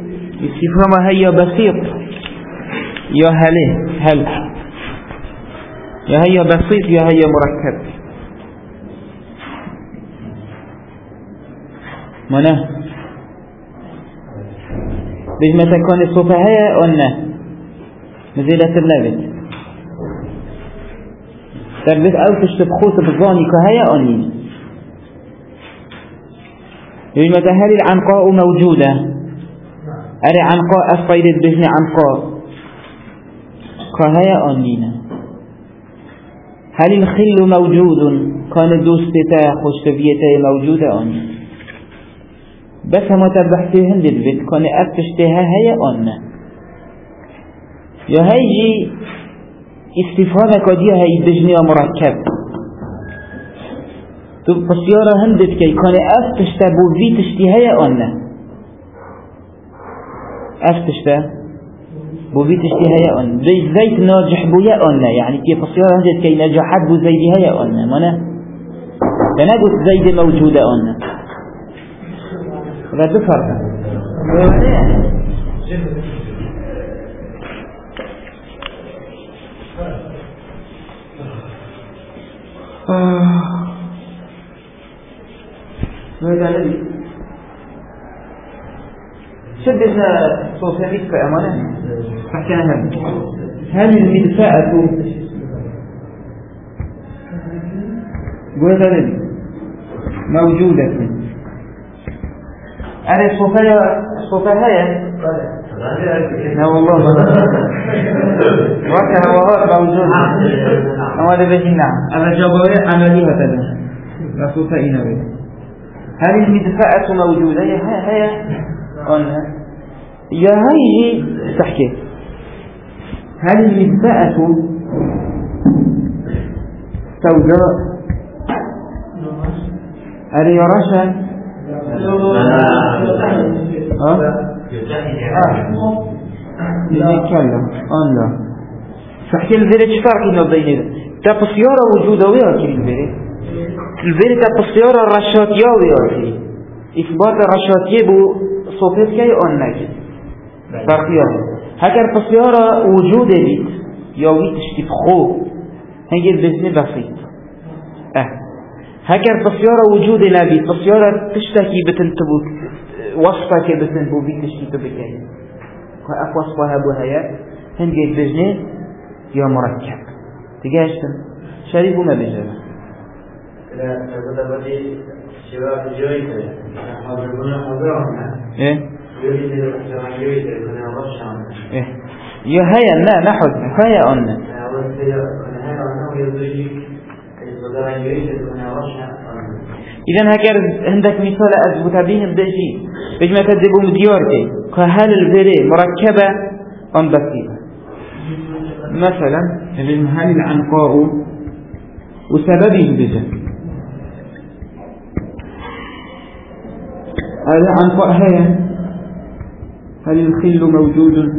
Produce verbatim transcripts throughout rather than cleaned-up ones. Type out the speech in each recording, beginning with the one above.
استفهام هيا بسيط يا هله هل يا هيا بسيط يا هيا مركب منه بجمع تكون الصفة هيا أنه مزيلة النبت تربيت أو تشتب خوص بالظاني كهيا أنين بجمع هل العنقاء موجودة أري عنقاء أفقيدت بجمع عنقاء كهيا أنين هل الخل موجود كان دوستتا خوشتبيتا موجودة أنين بس هم تبحثي هندد بيت كان أفتشتها هيا أنين يا هيجي استفهام كديها هي بجني مركب تو بسيارة هندت كي كان أفتشتا بوزي تشتهي أنا أفتشتا بوزي تشتهي أنا زي زيت ناجح بويا أنا يعني كي بسيارة هندت كي نجحت بوزي هي أنا مانا أنا قلت زيد موجودة أنا لا تفرق هذا الذي شدنا صوتيك في أمانة حكاها هل المدفعة قلت الذي موجودة أنا الصوتية الصوتية لا والله وكها وهو موجود هذا بيجي نعم أنا جابوا عملية هذا لا صوتية نبي هل المدفعة موجودة هي هي قلنا يا هي تحكي هل المدفعة سوداء هل يرشا ها يتكلم الله تحكي الفيرج فرق بين تبصيارة وجودة ويا كل الفيرج الفيرج تبصيارة الرشاتية ويا كل إثبات الرشاتية بو صوفيت كي أنك فرقية هكذا تبصيارة وجودة بيت يوي تشتف خو هنجي البزن بسيط اه هكذا تبصيارة وجودة نبي تبصيارة تشتكي بتنتبو وصفة بتنتبو بيت تشتكي بكي أك وصفها بوهايا هنجي البزن يا مركب تجاشتم شريف ما بيجرى لا تقول بدي شباب جويته حاضرون حاضرون إيه يريد الشباب جويته كنا رشام إيه يا هيا لا نحد هيا أن أول شيء كنا هيا أنه يريد الشباب جويته كنا رشام إذا هكذا عندك مثال أثبت بهم بشيء بجمع تدبوا مديارتي كهل الفري مركبة أم بسيطة مثلا هل العنقاء وسببه بجد العنقاء هي هل الخل موجود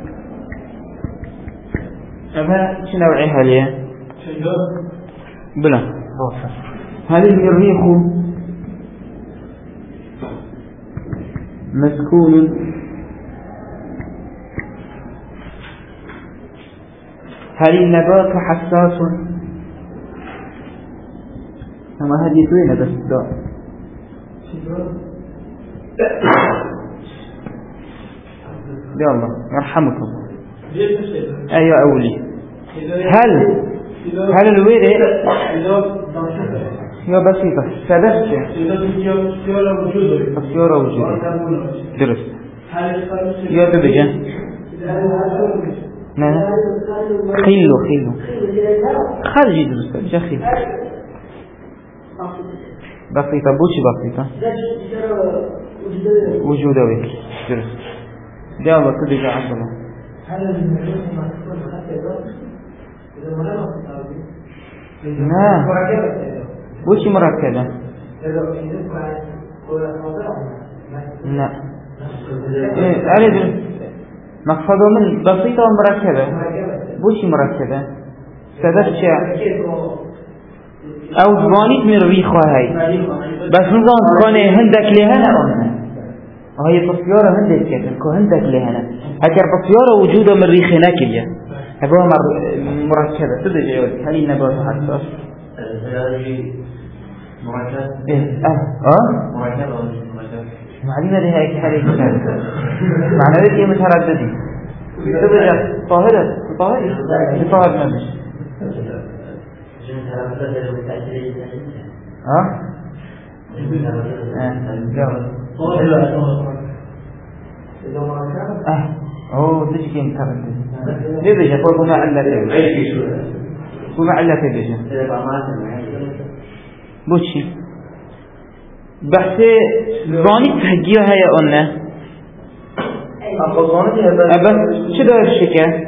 أما شنو نوعها ليه بلا هل المريخ مسكون هل النبات حساس أما هذه وين بس ده يلا يرحمكم أيوة أولي هل هل الورق هي بسيطة سببت السيارة وجودة درس يا ببجان لا خيلو خيلو خارجي درس جا خيلو بسيطة بوشي بسيطة وجودة درس جاوب كل جاء عبد الله لا وش مركبة لا أريد مقصده من بسيطة ومركبة وش مركبة سبب شيء أو زبانيت من ريخها هاي بس نظام كان هندك لها لا هاي بسيارة هندك كتن كو هندك لهنا هكر بسيارة وجودة من ريخ ناكلية هبوها مركبة تدري جيوز هل ينبوها حساس مركب ايه اه اه مركب أو مش مركب معلومة دي هيك حالي كتن معنى ذلك ايه مترددين تدري طاهرة طاهرة طاهر نبش اه اه اوه تجي كم تردد ليه بيجي فوق ما علة وما علة بيجي بوشي بحث زاني تهجيه هيا قلنا بس شو دار الشكا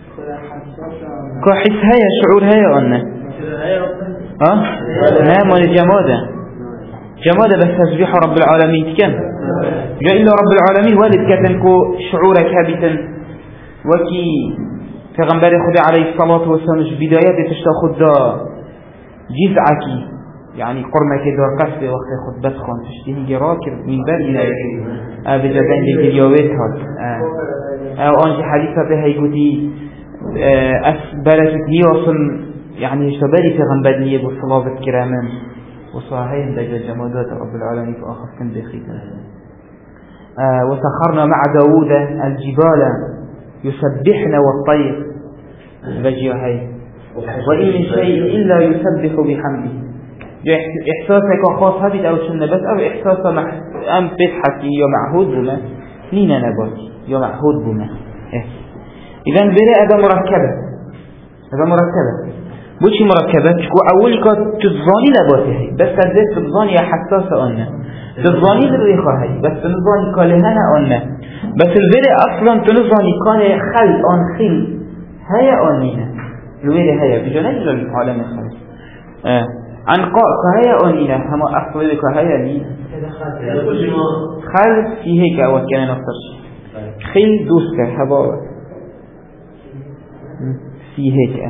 كحس هيا شعور هيا قلنا ها نعم والجمادة جمادة بس تسبيح رب العالمين كان جاء إلا رب العالمين والد كتنكو شعورك هابتا وكي في غنبار خدا عليه الصلاة والسلام بدايات تشتاخد دا جزعكي يعني قرمك دار قصبه وقت خد بدخون تشتيه جراكر من بارنا آه بجدان للجيوات هاد آه أو أنجي حديثة بها يقولي آه أسبالة نيوصل يعني اشتبالي في غنبار نية بالصلاة كرامان وصاحين دجال جمادات رب العالمين في آخر كن بخيطة آه وسخرنا مع داود الجبال يسبحنا والطير بجيهاي وإن من شيء إلا يسبح بحمده إحساسك خاص هذه أو شنة بس أو إحساس مح... أم بتحكي يا معهود بما نينا نباتي يا معهود بما إيه. إذن بري هذا مركبة هذا مركبة بوشي مركبات أولي كانت تتظاني لباتي بس تزيد تتظاني حساسة أنا تتظاني بالريخة هاي بس تنظاني كالهانا أنا بس البري أصلا تنظاني كان خل أن خل هيا أنينا البري هيا بجانب للعالم الخلص آه. عن قاء كهيا أنينا هما أصلا كهيا نينا خل في هيك أول كان نفسر خل دوسك هبا في هيك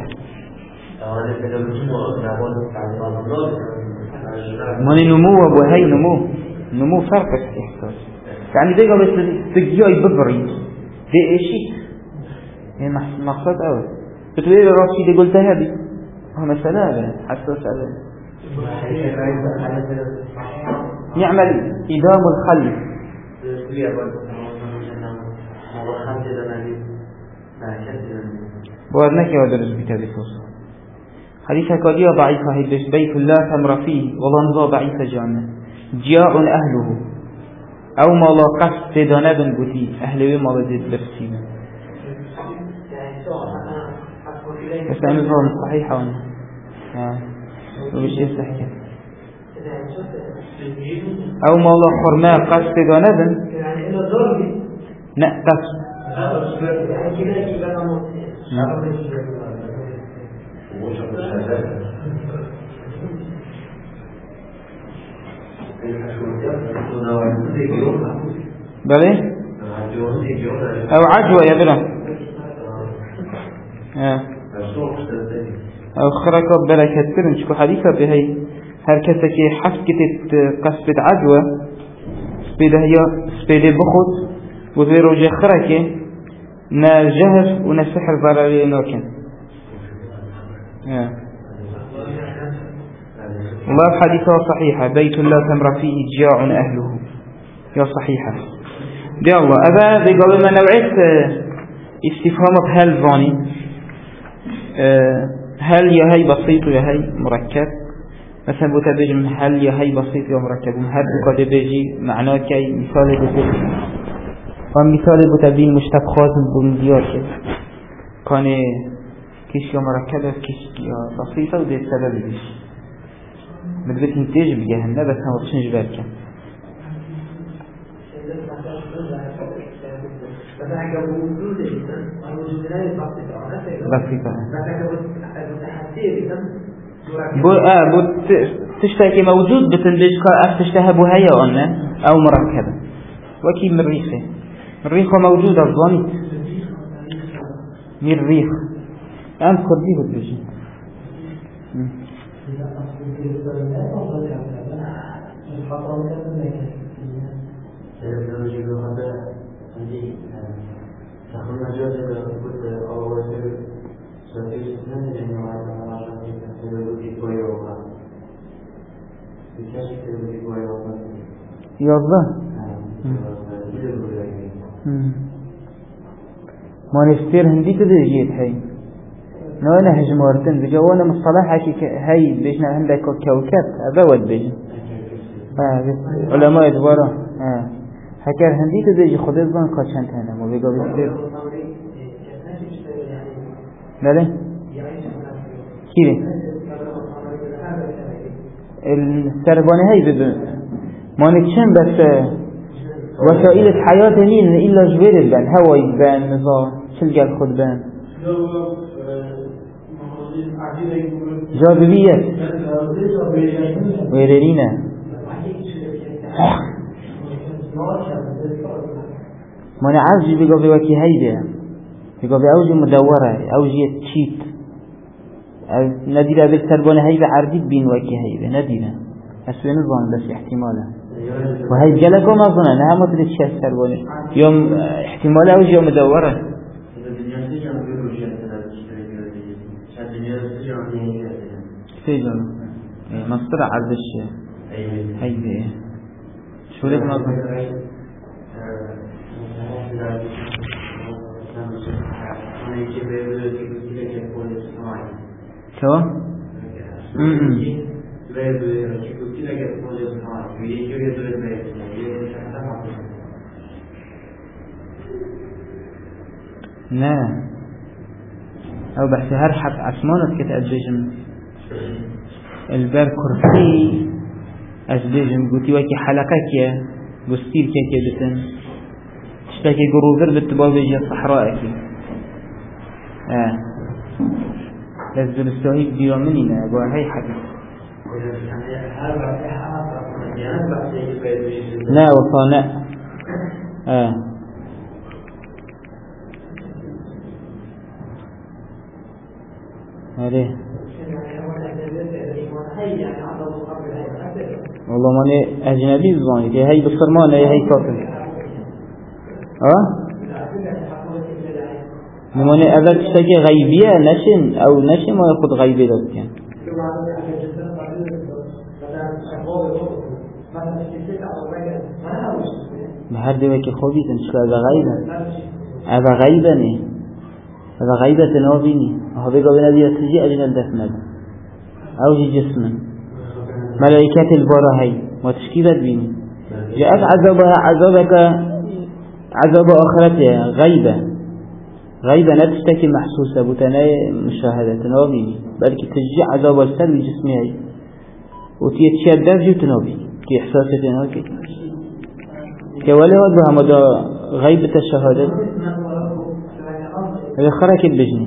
من نمو وهي نمو نمو فرق إحساس يعني ده قبل تجيء ببري ده إشي يعني مقصد أول بتقولي راسي ده قلت هذه هو مسألة حساس أول نعمل إدام الخل بوارنك يا درس بكذا فوق حديث كادية ضعيفة هيدش بيت لا تمر فيه والله ضعيفة جانا جاء أهله أو ما لا قصد دانا بن بوتي أهله ما لديد برسينا بس أنا نظام صحيحة وانا ومش يستحكي أو ما لا خرماء قصد دانا بن لا قصد بلى أو عجوة يا بلا أو خركة بلا كترن شكو حديثة بهاي هركتك حفكة قصبة عجوة سبيده هي سبيده بخط وغيره جي خركة نا جهر ونا سحر ضراري نوكن والله حديثة صحيحة بيت لا تمر فيه جاع أهله يا صحيحة دي الله أبا بيقول لنا نوعية استفهام بهل ظاني هل يا هي بسيط يا هي مركب مثلا بتبيج من هل يا هي بسيط يا مركب هل قد بيجي معناه كي مثال بسيط ومثال بتبين مشتق خازن بمديار كان كيش يا مركبة كيش يا بسيطة وده السبب ليش بدك نتيجة بجهنم بس هم بتشنج بالك بسيطة بو آه بو تشتكي موجود بتندج كأف تشتهى بهاي قلنا أو مركبة وكي من ريخه الريخة موجودة الظني من الريخ أذكر به البيجي تکنولوژی رو خدا عندي تخمن مجال ده بود آواز سوتیش نمی‌دونم ما ما تکنولوژی باید آورد. بیشتر تکنولوژی باید آورد. یازده. ما نفتر هندي كده جيت هاي. نوانا هجمارتن بجوانا مصطلح حكي هاي بيجنا عندك كوكب أبود بيجن. آه علماء دوارا. آه حكر هندي كده جي خد الزمان كاشنت هنا ما بيجا بيصير. لا كيف؟ السربانة هاي بدون ما نتشن بس وسائل الحياة نين إلا جبير البان هواي بان نظام شلقى الخد بان جاذبية ويرينا ما نعرفش بيقى بوكي هيدا بيقى بأوجه مدورة أوجه تشيت ندير بالسربانة هيدا عرديد بين وكي هيدا ندير أسوي نظام بس احتمالا وهي جلكم أظن أنها ما تدري شيء سربانة يوم احتمال أوجه يوم مدورة سيجون مصدر عرض الشيء هيدا شو لك نظام شو؟ امم لا او بحث هر حق عثمانت كتأجيجم البر كرسي أجيجم قلتي وكي حلقك يا قستير كي بتن تشتكي قروذر بالتبابيجي الصحراء اه لازم السوهيك ديومنينا وهي حدث لا وصانع اه هذه والله ماني أجنبي زباني هي بصرمان هي كافر اه ماني أبد تشتكي غيبية نشن أو نشن ما يأخذ غيبية ذلك يعني بهر دوكي خوبي تنشكو هذا غيبا هذا غيبا نه هذا غيبة تنوبيني هذا قبل نبي تجي أجل دفن أو جي جسما ملائكة البارة هاي ما تشكيبت بيني جاءت عذابها عذابك عذاب آخرتها غيبة غيبة لا تشتكي محسوسة بتناي مشاهدة تنوبيني بل تجي عذاب السلب جسمي هاي وتيتشي الدرج تنوبيني كي إحساسة تنوبيني كوالي هاد بها مدى غيبة الشهادة هذا خرك البجني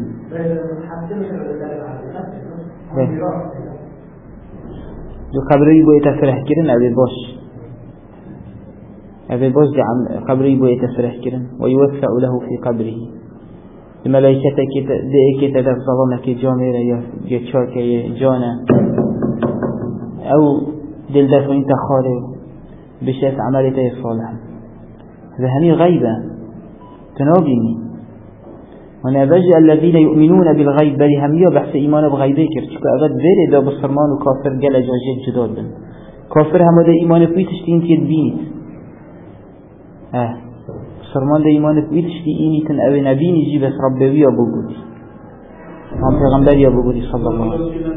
جو قبري بو يتفرح كرن أبي باش أبي باش دي قبري بو يتفرح كرن ويوسع له في قبره الملائكة دي كده ظلمك جاميرا يا تشاك يا جانا أو دل دفع انت خالي بشات عملته صالحا هذا همي غيبة تنابيني ونبجأ الذين يؤمنون بالغيب بل همية بحث إيمان بغيبه كرتك أبد بيري دا بصرمان وكافر قل جاجيب جداد بن كافر هم دا إيمان بويتشتين تيدبينيت اه بصرمان دا إيمان بويتشتين تن أو نبيني جي بس ربوي أبو قولي عن پیغمبر أبو قولي صلى الله عليه وسلم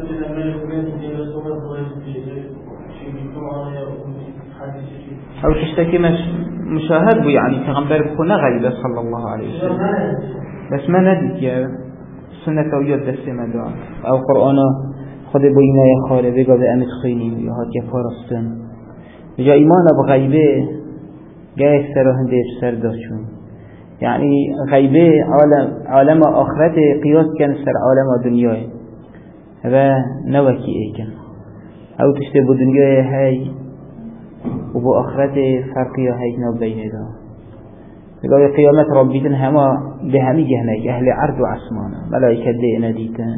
أو تشتكي مش مشاهد بو يعني پیغمبر بخونه غيبه صلى الله عليه وسلم بس ما نديك يا سنة وجود دسته مدعا أو قرآن خود بوينه خاله بقى بأمت خيني يهات يفارستن جا إيمان بغيبه جاء اكثرهن دير سرداشون يعني غيبه عالم عالم آخرته قياس كان سر عالم دنياه هذا نوكي ايكن أو تشتي بو دنياه هاي وبو آخرته فرقيا هاي نو بينه دا قال قيامت ربيتن هما بهمي جهنك أهل عرض وعسمانة ملائكة دينا ديتن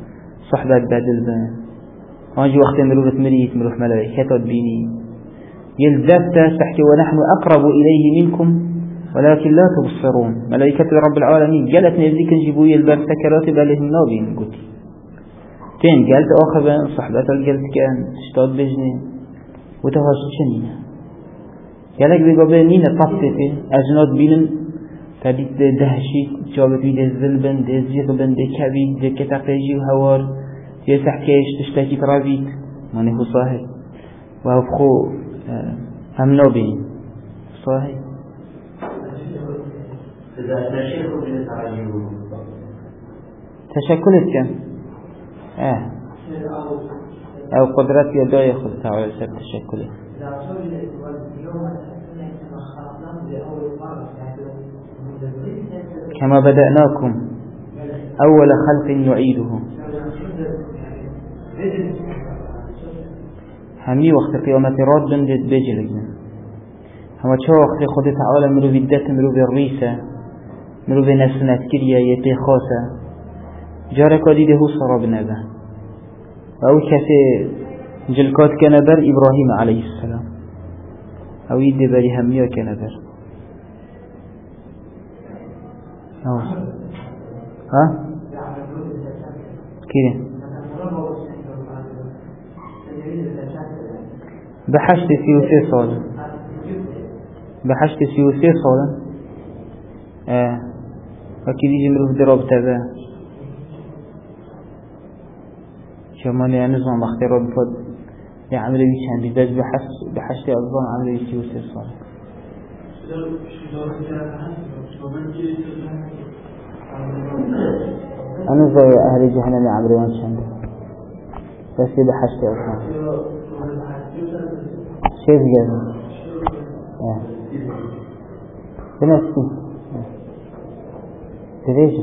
صحبة بدل بان وانجي وقت مروفة مريت مروف ملائكة تبيني يلذبت تحكي ونحن أقرب إليه منكم ولكن لا تبصرون. ملائكة رب العالمين قالت نزيك نجيبوا يلبس سكرات بله النابين قلت تين قالت آخر صحبات قالت كان اشتاد بجنين وتهاشت شنين قالك بقابلين طبطة أجناد بينن فديت دهشي جابت بيد الزلبن دي زيغبن دي كبيد دي كتاقيجي وهوار دي سحكيش تشتاكي ترابيت ماني هو صاحب وهو بخو هم نابين صاحب تشكلت كم اه او قدرات يدا ياخذ تعالى سر تشكله كما بدأناكم أول خلق نعيده. همي وقت قيامة راد بندت بجلجنا هما شو وقت خد تعالى مرو بالدت مرو بالريسة مرو بنسنات كريا يتي خاصة جارك وديده صراب نبه أو كثير جلكات كنبر إبراهيم عليه السلام أو يدي بري همية كنبر أو ها كده بحشت سيوسي صالا بحشت سيوسي صالا آه وكي ديجي مروف دراب تبا شمان يعني نظام اختيار بفضل يعمل بيش عندي بس بحش بحشت أظام عمل بيش سيوسي صالا أنا زي أهل جهنم عمري وانشان بس بحشت أظام شيء زيادة آه بنفسي تريجة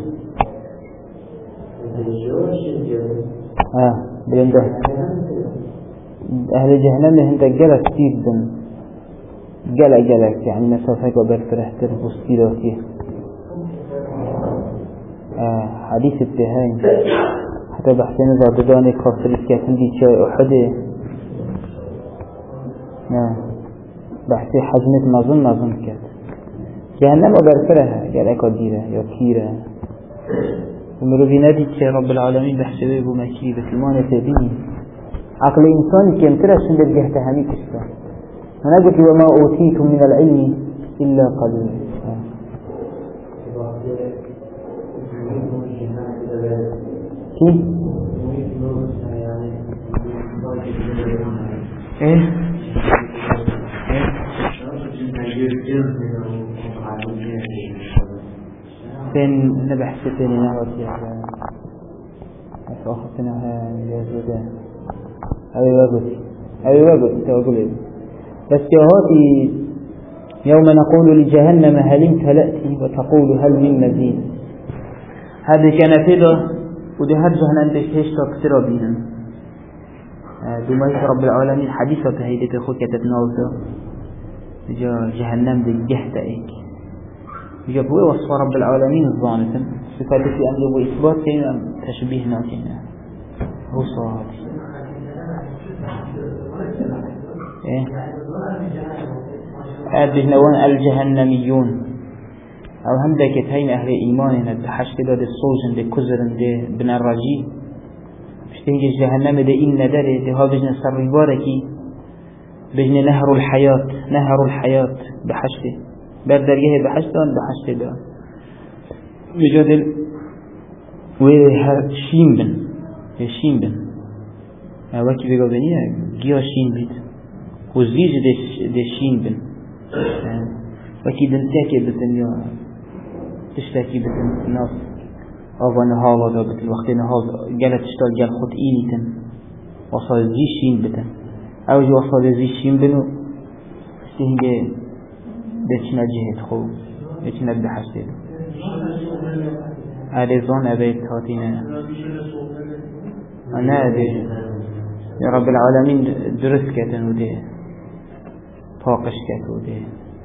آه بلنده أهل جهنم هنده قلق كتير دن قلق قلق يعني مسافة قبل فرح تربص كيلوتيه آه حديث التهاين حتى بحثين ذا بداني خاصر الكاتن دي شاي أحده آه بحثي حجمت مظن مظن كات جهنم وبرفرها قال اكو ديره يا كيره ومروي نادي رب العالمين بحسبه ابو مكيده المانه تبيني عقل انسان كم ترى شند الجهه همي كشفه انا قلت وما اوتيتم من العلم الا قليلا كيف ايه فين نبح ستين نهوتي على أخوتنا يزودا أبي وقتي أبي وقتي تقول بس يهاتي يوم نقول لجهنم هل امتلأت وتقول هل من مزيد هذا كان فيدا ودي هاد جهنم بيش تكسر بينا دمائي رب العالمين حديثة هيدي أخوك تتناوزا جا جهنم دي جهت ايك جا هو وصف رب العالمين الظانة صفات في أمر وإثبات كينا تشبيه ناكينا هو صاد ايه هذه نوان الجهنميون او هم دا كتين اهل ايماننا بحشت دا دي صوجن دي كزرن دي بن الرجي بشتنجي جهنم دي إن داري دي ها بجن سر باركي بجن نهر الحياة نهر الحياة بحشته بردرجه بحشتان بحشته ده بجدل وشين بن شين بن وكي بيقول بنيه جيا شين بيت وزيج ده ده شين بن وكي دنتاكي بتنيا تشتاكي بتن الناس أظن هذا ده بت الوقت هذا جالت تشتغل جال خط إيني تن وصل زي شين بتن أو جو وصل زي شين بنو استهجى دتشنا جهة خو دتشنا بحشته هذا زون أبيت هاتينا أنا أدري يا رب العالمين درس كتن وده طاقش كت وده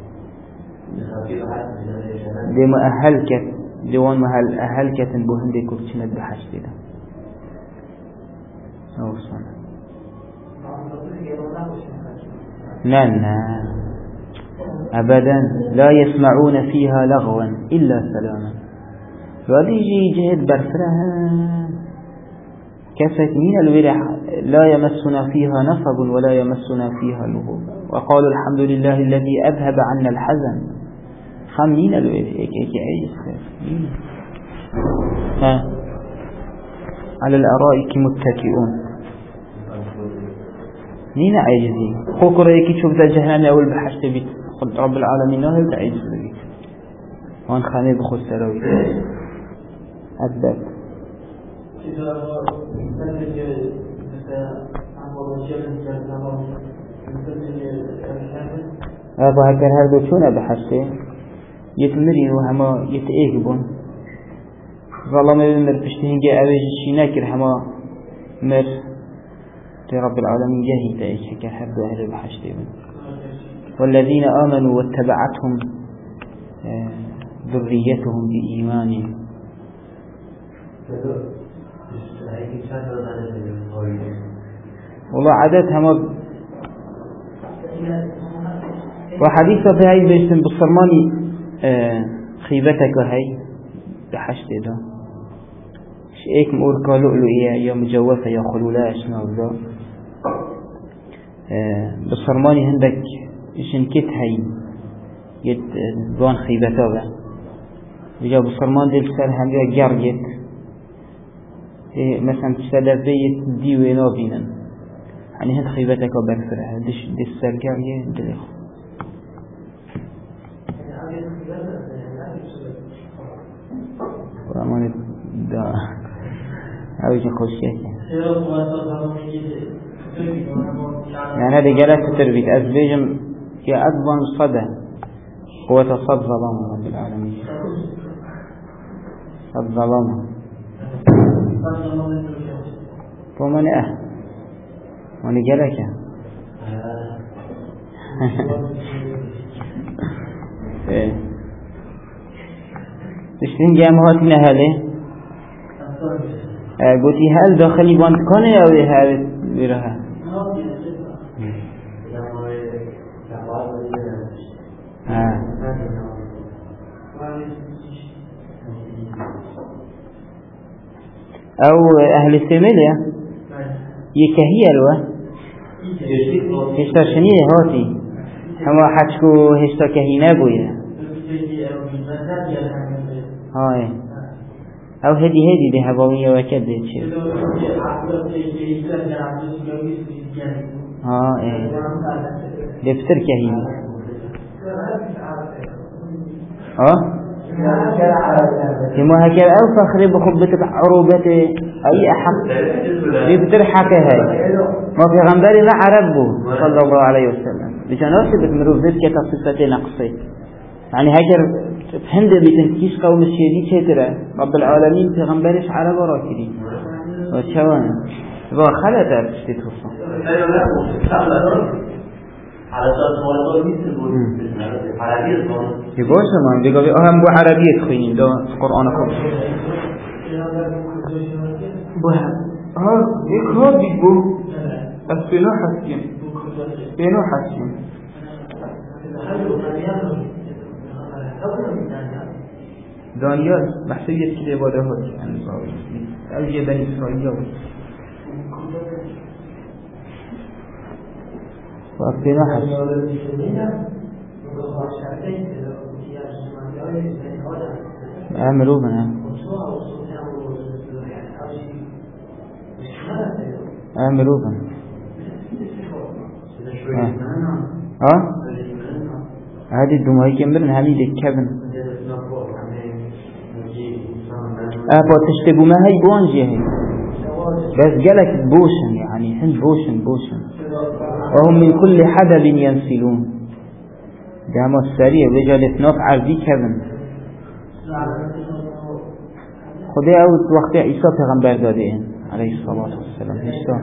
دي مؤهل كت ديوان مهل أهل كتن بوهندي كوتشنا بحشته ده أو صنع لا لا أبدا لا يسمعون فيها لغوا إلا سلاما. وهذا يجي جهد برفرها كفت من الورع لا يمسنا فيها نصب ولا يمسنا فيها لغوب. وقالوا الحمد لله الذي أذهب عنا الحزن. خمين الورع إيك إيك عيس ها على الأرائك متكئون. نين عاجزين خوك رأيك شوف ذا جهنم أول بحشت بيت قلت رب العالمين لا هل تعجز بيت وان خاني بخص سراوي أثبت أبو هكذا هردو شون بحشته يتمرين وهما يتأيقبون ظلام بمر بشتهن جاء أبيج الشيناكر هما مر رب العالمين جاهي تأيش كحب أهل بحشته. والذين آمنوا واتبعتهم ذريتهم بإيمان. والله عادتها ما وحديثة في هاي بيشتن بالصرماني خيبتك هاي بحشته ده شيء موركا لؤلؤية يا مجوفة يا خلولاش نوزا بالصرماني هندك شنكت هاي يد دوان خيبتا با بجا بالصرمان دي السر هم يا جرجت مثلا تسدف بيت ديوه نابينا يعني هند خيبتك وبكفرها دي السر جرجت دليخ وأمان دا أوجه خوشيك يعني هذا جلسة التربيت أزبيجم يا أدوان صدى هو تصد ظلام رب العالمين صد ظلام فمن أه وانا جلسة تشتين جامعاتنا هذه قلتي هل داخلي بانت كانه أو هذا برها أو أهل السميلية يكهي الوا هشتا شنيه هاتي هما حدشكو هشتا كهينا بويا هاي أو هدي هدي دي هبوية وكده شيء ها إيه دفتر كهين ها كما هكذا أو فخر بخبة عروبته أي أحد دفتر حكى هاي ما في غنبري لا عربه صلى الله عليه وسلم بجناسة بمروفات كتصفة نقصي يعني هكذا هند بتنكيش قوم الشيدي شترة رب العالمين في غنبرش عرب راكدي وشوانا تبقى خلطة تشتتوصا على أساس والله مثل عربية يبوش ما بيقول أهم بو عربية تخيني ده القرآن كله بو ها إيه بيقول الفينو حسين فينو حسين دانيال محسوية كده بادهات يعني أوجه بني إسرائيل وأبتنا حسن أعملوا بنا أعملوا بنا ها هذه الدموع كمبرن هذه الكبن أبا تشتبوا ما هي بونجي هي بس قالك بوشن يعني هند بوشن بوشن وهم من كل حدب ينسلون دام السريع رجال نوف عرضي كبن خدي أول وقت عيسى پیغمبر دادين عليه الصلاة والسلام هشتا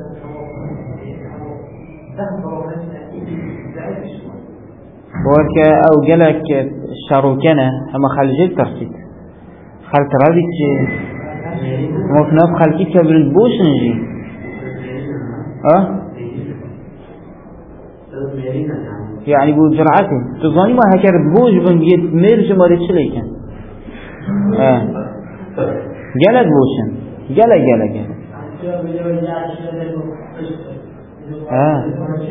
بورك أو قالك شاروكنا هما خلجل ترسيت خلت رابك جي مفناف خلقي كبرن بوشن جي أه يعني بو جرعته تظني ما هكر بوج بن يد ميل جماري شليكن اه جلد بوشن جلا جلا جلا اه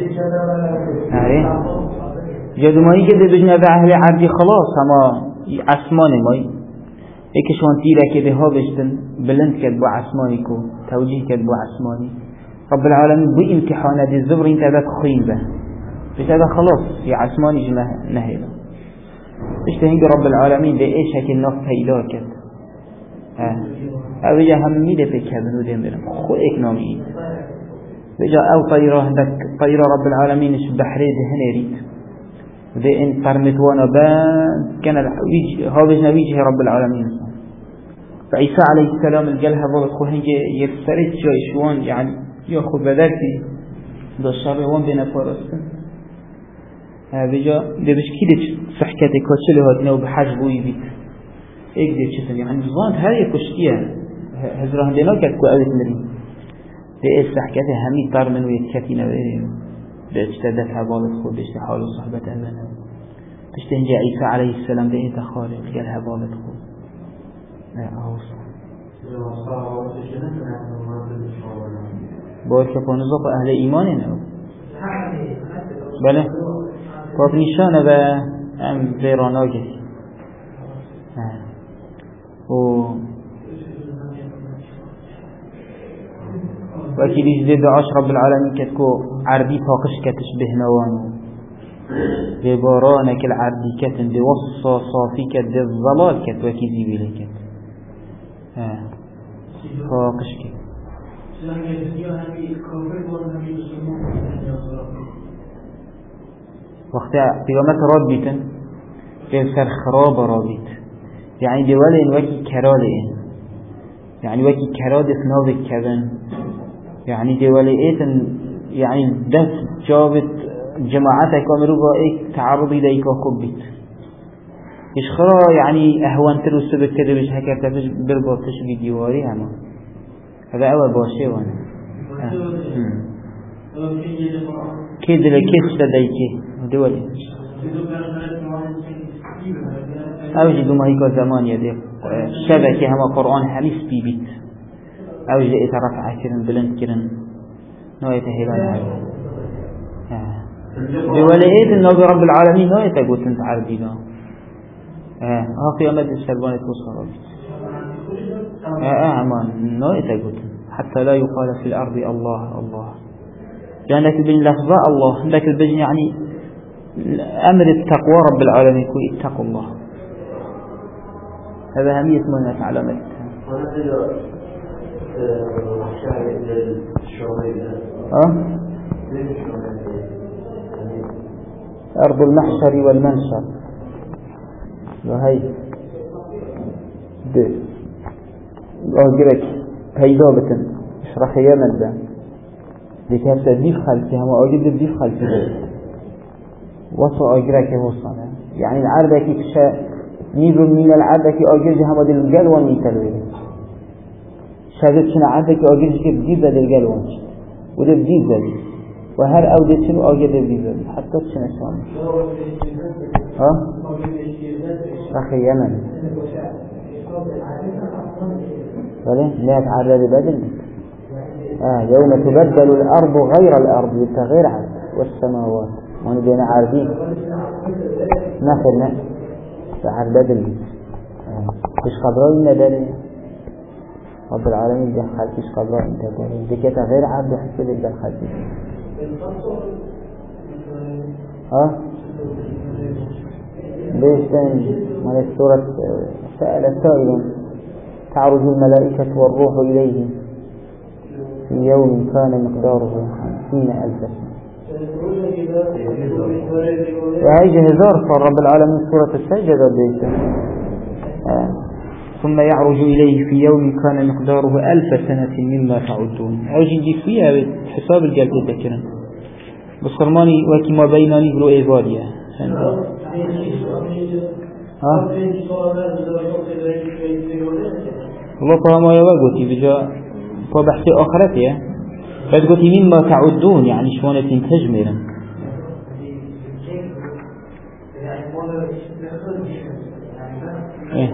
آره جدومایی که بجنه به اهل عردی خلاص اما اسمان مای ایکشون تیره که ده ها بشتن بلند کد با اسمانی کو توجیه کد با اسمانی رب العالمین بو امتحانه دی زبر این تدک خیل به بشه ده خلاص في اسمانی جنه نهیلا بشته هنگ رب العالمین ده ایش هکی ناف پیدا کد او بجا هم میده بکبنو ده برم خو ایک نامی این بجا او طیره دک طیره رب العالمینش بحره ده هنرید ده إن فرمتوانا بان كان هذا نبيه رب العالمين فعيسى عليه السلام الجلها ضل خوهن يفترض شوي شوان يعني يأخذ بذاتي ده الشر وان بين فرسن هذا ده بش كده صحكة كشله هاتنا وبحجبه يبيت إيه ده شتن يعني بزان هذه كشتية هزرهم دينا كتكو أوي تمرين ده إيه صحكة همي طار منه يتكتين ويرين بأجتدت هبالت خود بشت حال صحبة أمنا بشت إنجا عيسى عليه السلام ده تخالق قال هبالت خود لا أوصى بارك فانزاق أهل إيماننا بله قد نشان با أم فيرانا جسي و وكي بيجدد عاش رب العالمين كتكو عردي فاقش كتش بهنوان ببارانك العردي كتن دي وصى صافي كت دي الظلال كت وكي زيبي لكت فاقش كت وقت قيامت ربيتن كسر خراب رابيت يعني دي ولين وكي كرالين يعني وكي كراد اثناب الكبن يعني دي وليئتن يعني دف جابت جماعتك ومروبا ايك تعرضي ليك وكبت اشخرا يعني اهوان تلو السبت كده بش هكا تفش بربا تشبي ديواري هما هذا اول باشي وانا كيد لكيش لديكي دولي اوجي دوما هيكا زمان يدي شبكي هما قرآن حميس بيبيت اوجي اترفع كرن بلند كرن نوية هلال بولئيت النبي رب العالمين نوية قلت انت عربينا ها قيامة السلبان توصل ربي اه امان نوية قلت حتى لا يقال في الارض الله الله لانك بين لفظاء الله عندك البجن يعني امر التقوى رب العالمين كي اتقوا الله هذا همية من علامات أه؟ أرض المحشر والمنشر وهي أجرك هيدا بتن اشرح يمن ده لكي تديف خلفها ما أجد تديف خلفها وصل أجرك وصل يعني العرض كشاء نيبر من العرض كي أجرك هم دل الجلوة ميتلوين شاهدت شنا عرض كي أجرك بديد دل الجلوة وده بديد دل وهر أودي شنو أجد بديد دل حتى شنا سامي ها أخي يمن فليه لا تعرض بدل آه يوم تبدل الأرض غير الأرض لتغير عرض والسماوات وانا بين عارضين ناخذ تعرض بدل فيش قدران إلا دل رب العالمين دخل فيش قدران انت دل ذكية غير عرض حسب الدخل فيه ها ليش تاني من السورة سأل السائل تعرج الملائكة والروح إليه في يوم كان مقداره خمسين ألف سنة وهي هزار فرب العالمين سورة السجدة بيته آه. ثم يعرج إليه في يوم كان مقداره ألف سنة مما تعدون عجل دي فيها حساب القلب الذكرا بصرماني وكما بيناني بلو إيفاليا ها الله طالما يواجهتي بجاء فبحث آخرتي بس قلت مما تعدون يعني شوانة تنتج ميرا إيه.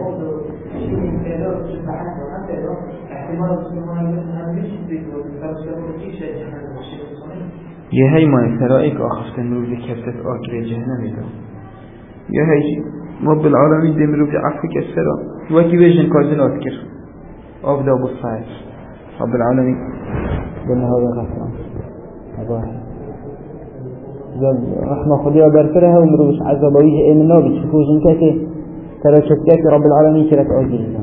یه هی ما سرایی که آخفتن رو به کفتت آکر جهنم ایده یه هی رب العالمین دیم رو به عفو کسرا وکی بیشن کازنات کر آب دا بصایت رب العالمین قلنا هذا غفران أباحي قال رحمة خديها برفرها ومروش عذابويه إيه من نابي شفوزن كاكي ترى شفتاك رب العالمين كلك أجل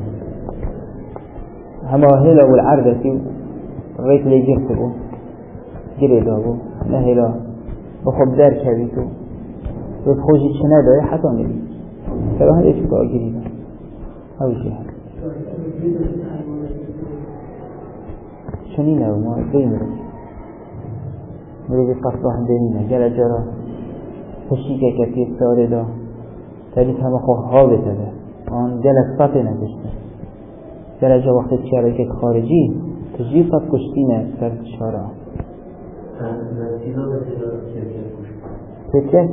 هما هلا والعردة فيه الريت اللي يجرتبه جريدابه نهلا بخب دار كابيتو وبخوجي شناده حتى نبي ترى هذا يشوف أجل هاو شيء شنينه وما بيمرو مروی قصبه دینه جل جرا خشیگه کتی ساره دا تاریخ همه خواه حابته ده آن جل اکفت نداشته جل جا وقت شرکت خارجی تجیب قد کشتینه سر شاره تکه؟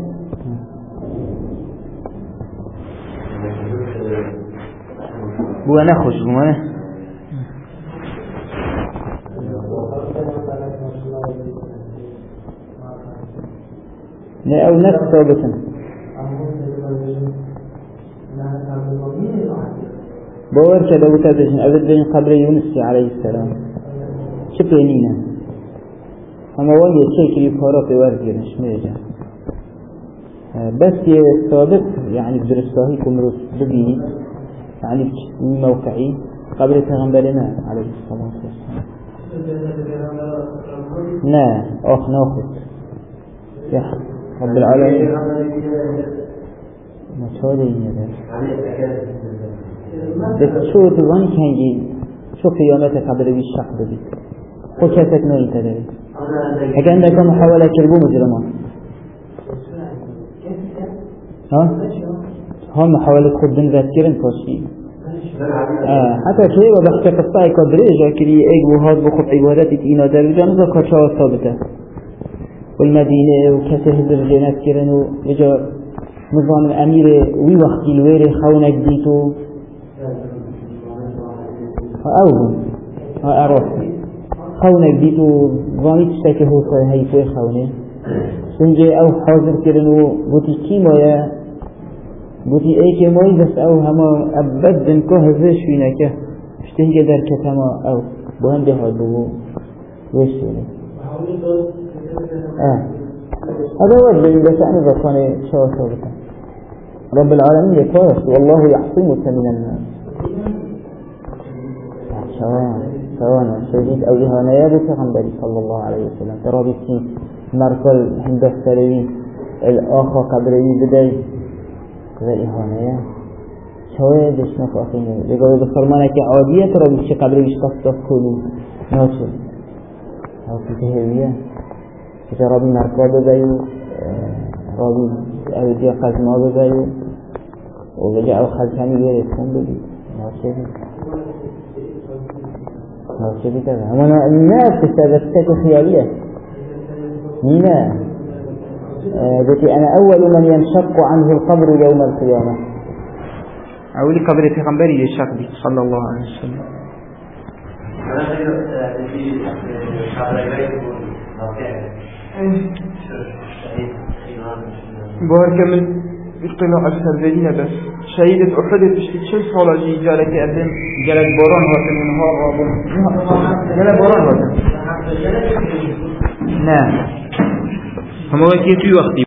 بوه نخوش بوه لا أو نفس ثابتا باور كده وتابجن أبد بين قبر يونس عليه السلام شبهنينا هما واجه شيء كريب هارا بوارد شميجا بس ثابت يعني بدرستاهي كمروس ببيني يعني موقعي قبر تغنبرنا عليه الصلاة والسلام لا أخ ناخد يا رب العالمين ما شادين هذا بس شو تبغى كنجي شو قيامتك قبل بالشق بدي وكاتك نوي تدري هكذا عندك محاولة كربو مجرمات ها هم محاولة خدن ذاتكرن كاشي آه حتى كي وبحكي قصة كبريجة كري ايق وهاد بخط عبادتك اينا در جانزا كاشا ثابته والمدينة وكسه الدرجينات كرنو يجا نظام الأمير وي وقت الويري خونك ديتو أو ها أعرف خونك ديتو ظاني تشتكي هو هاي خونه سنجي أو حاضر كرنو بوتي كيمايا بوتي أي كيماي بس أو هما أبدا كهزش فينك اشتهي در كتما أو بهنده هادو ويسيري آه. هذا هو الدليل بس أنا ذكرني شو ثابتا رب العالمين يقول والله يعصمك من الناس سواء سواء شديد أو إهانة يا بيغمبري صلى الله عليه وسلم ترى بيسي مركل عند السلوي الآخر قبري بداي كذا إهانة شوية دشنك أخينا يقول بفرمانك عادية ترى بيسي قبري بيشتفت كله ناشر أو كتهوية که رابی مرکا بزایو رابی اویدی قزما بزایو و بجا او خلطانی بیره کن بگی ناشه بی ناشه بی تبه همانا الناس تستبستك خيالية نينا قلت أنا أول من ينشق عنه القبر يوم القيامة أولي قبر پیغمبری يشق بي صلى الله عليه وسلم بارك من اطلاع السردين بس شهيدة أحد تشتي شيء صلاجي جالك أدم جالك باران هاتن منها رابط جالك باران هاتن نعم هم وكيتوا وقتي